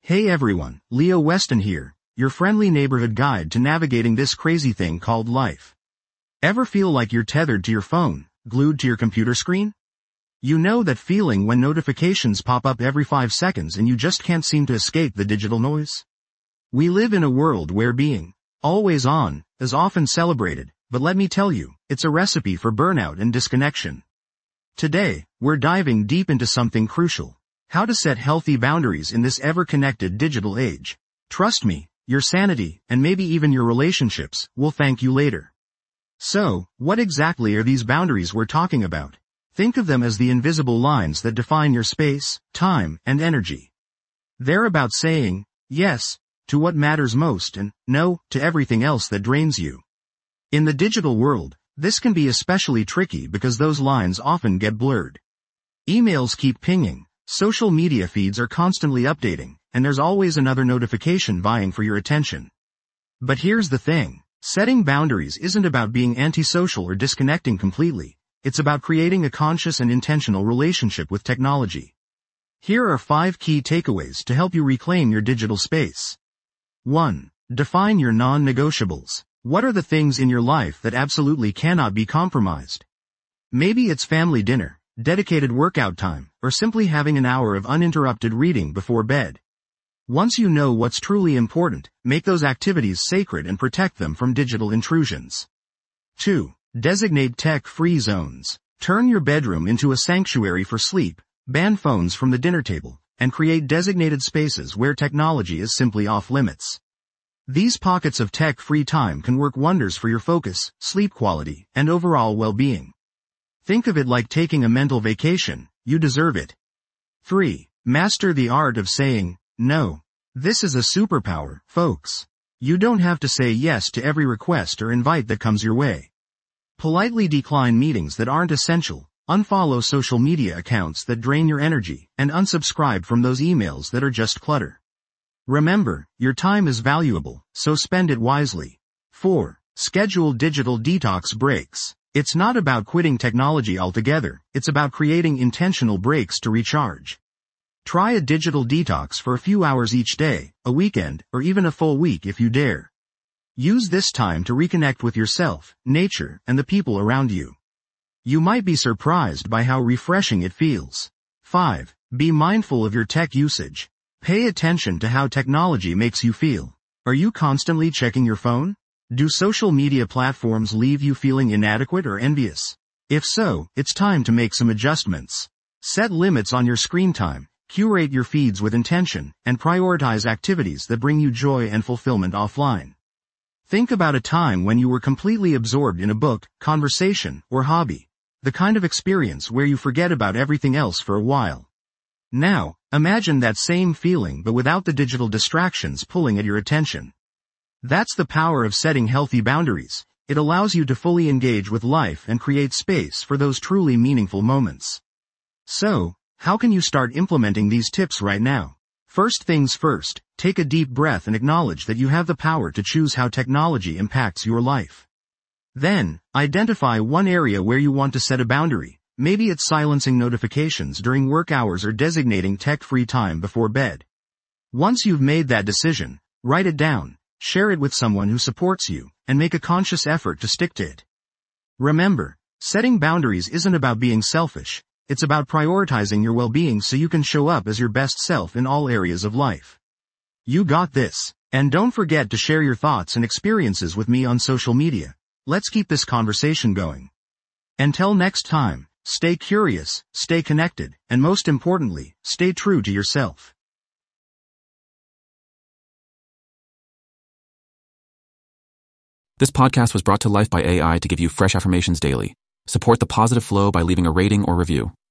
Hey everyone, Leo Weston here, your friendly neighborhood guide to navigating this crazy thing called life. Ever feel like you're tethered to your phone, glued to your computer screen? You know that feeling when notifications pop up every 5 seconds and you just can't seem to escape the digital noise? We live in a world where being always on is often celebrated, but let me tell you, it's a recipe for burnout and disconnection. Today, we're diving deep into something crucial: how to set healthy boundaries in this ever-connected digital age. Trust me, your sanity, and maybe even your relationships, will thank you later. So, what exactly are these boundaries we're talking about? Think of them as the invisible lines that define your space, time, and energy. They're about saying yes to what matters most and no to everything else that drains you. In the digital world, this can be especially tricky because those lines often get blurred. Emails keep pinging, social media feeds are constantly updating, and there's always another notification vying for your attention. But here's the thing: setting boundaries isn't about being antisocial or disconnecting completely. It's about creating a conscious and intentional relationship with technology. Here are 5 key takeaways to help you reclaim your digital space. 1. Define your non-negotiables. What are the things in your life that absolutely cannot be compromised? Maybe it's family dinner, dedicated workout time, or simply having an hour of uninterrupted reading before bed. Once you know what's truly important, make those activities sacred and protect them from digital intrusions. 2. Designate tech-free zones. Turn your bedroom into a sanctuary for sleep, ban phones from the dinner table, and create designated spaces where technology is simply off limits. These pockets of tech-free time can work wonders for your focus, sleep quality, and overall well-being. Think of it like taking a mental vacation. You deserve it. 3. Master the art of saying no. This is a superpower, folks. You don't have to say yes to every request or invite that comes your way. Politely decline meetings that aren't essential, unfollow social media accounts that drain your energy, and unsubscribe from those emails that are just clutter. Remember, your time is valuable, so spend it wisely. 4. Schedule digital detox breaks. It's not about quitting technology altogether, it's about creating intentional breaks to recharge. Try a digital detox for a few hours each day, a weekend, or even a full week if you dare. Use this time to reconnect with yourself, nature, and the people around you. You might be surprised by how refreshing it feels. 5. Be mindful of your tech usage. Pay attention to how technology makes you feel. Are you constantly checking your phone? Do social media platforms leave you feeling inadequate or envious? If so, it's time to make some adjustments. Set limits on your screen time, curate your feeds with intention, and prioritize activities that bring you joy and fulfillment offline. Think about a time when you were completely absorbed in a book, conversation, or hobby. The kind of experience where you forget about everything else for a while. Now, imagine that same feeling but without the digital distractions pulling at your attention. That's the power of setting healthy boundaries. It allows you to fully engage with life and create space for those truly meaningful moments. So, how can you start implementing these tips right now? First things first, take a deep breath and acknowledge that you have the power to choose how technology impacts your life. Then, identify one area where you want to set a boundary. Maybe it's silencing notifications during work hours or designating tech-free time before bed. Once you've made that decision, write it down. Share it with someone who supports you, and make a conscious effort to stick to it. Remember, setting boundaries isn't about being selfish, it's about prioritizing your well-being so you can show up as your best self in all areas of life. You got this, and don't forget to share your thoughts and experiences with me on social media. Let's keep this conversation going. Until next time, stay curious, stay connected, and most importantly, stay true to yourself. This podcast was brought to life by AI to give you fresh affirmations daily. Support the positive flow by leaving a rating or review.